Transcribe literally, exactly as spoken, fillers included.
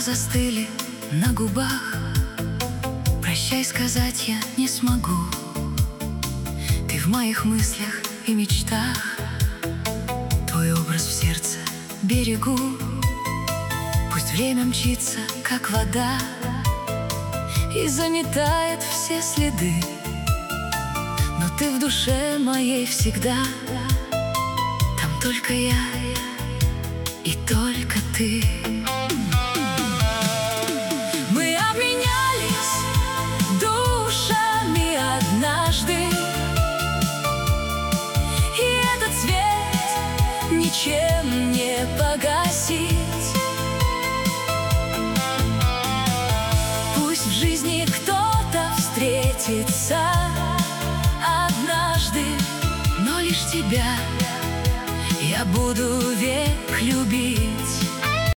застыли на губах. Прощай сказать я не смогу. Ты в моих мыслях и мечтах, твой образ в сердце берегу. Пусть время мчится, как вода, и заметает все следы, но ты в душе моей всегда. Там только я и только ты. Мы обменялись душами однажды, и этот свет ничем не погасить. Пусть в жизни кто-то встретится однажды, но лишь тебя я буду век любить.